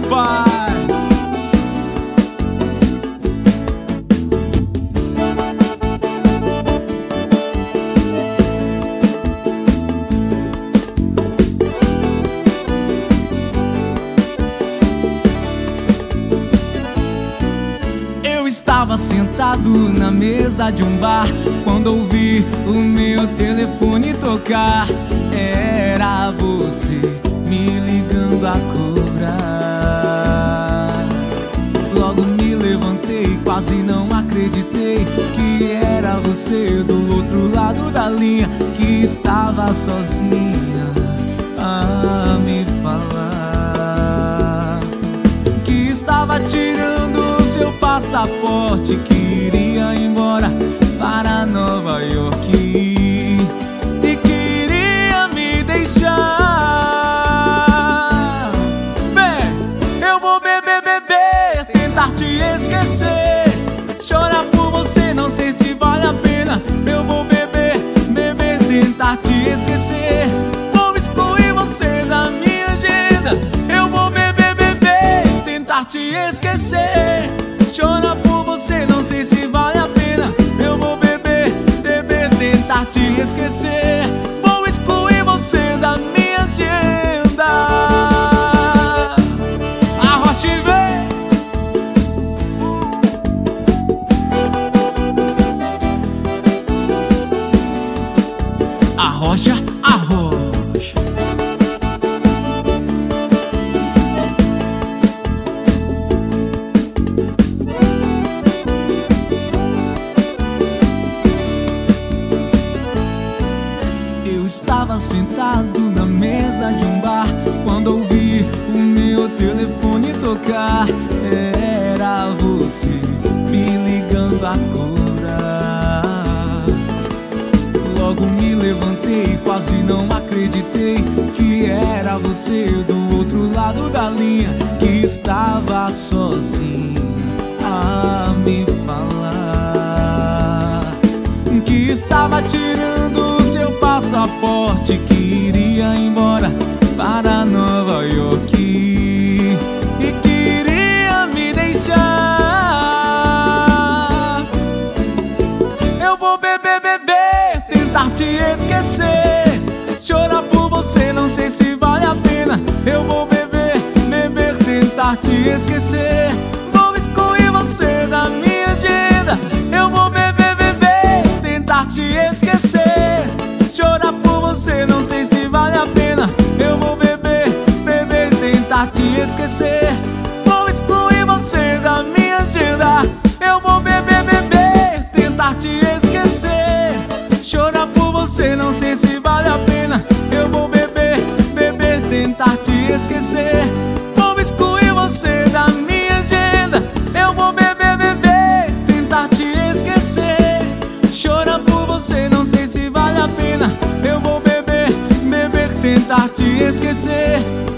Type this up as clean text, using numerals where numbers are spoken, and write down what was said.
rapaz. Eu estava sentado na mesa de um bar quando ouvi o meu telefone tocar. Era você me ligando a cobrar. Logo me levantei, quase não acreditei que era você do outro lado da linha, que estava sozinha a me falar, que estava tirando seu passaporte, que iria embora para Nova York e queria me deixar. Bem, eu vou beber, beber, tentar te esquecer, chorar por você, não sei se vale a pena. Eu vou beber, beber, tentar te esquecer, vou excluir você da minha agenda. Eu vou beber, beber, tentar te esquecer, chorar por você, não sei se vale a pena. Eu vou beber, beber, tentar te esquecer, vou excluir você da minha agenda. Arrocha e vem. Arrocha, arrocha. Eu estava sentado na mesa de um bar quando ouvi o meu telefone tocar. Era você me ligando a cobrar. Logo me levantei, quase não acreditei que era você do outro lado da linha, que estava sozinha a me falar, que estava tirando seu passaporte, que iria embora para Nova York e queria me deixar. Eu vou beber, beber, tentar te esquecer, chorar por você, não sei se vale a pena. Eu vou beber, beber, tentar te esquecer, vou excluir você da minha agenda. Eu vou beber, beber, tentar te esquecer, chorar por você, não sei se vale a pena. Eu vou beber, beber, tentar te esquecer, vou excluir você da minha agenda. Eu vou beber, beber, tentar te esquecer, chorar por você, não sei se vale a pena. Eu vou beber, beber, tentar te esquecer, vou excluir você da minha agenda. Eu vou beber, beber, tentar te esquecer, chorar por você, não sei se vale a pena. Eu vou beber, beber, tentar te esquecer,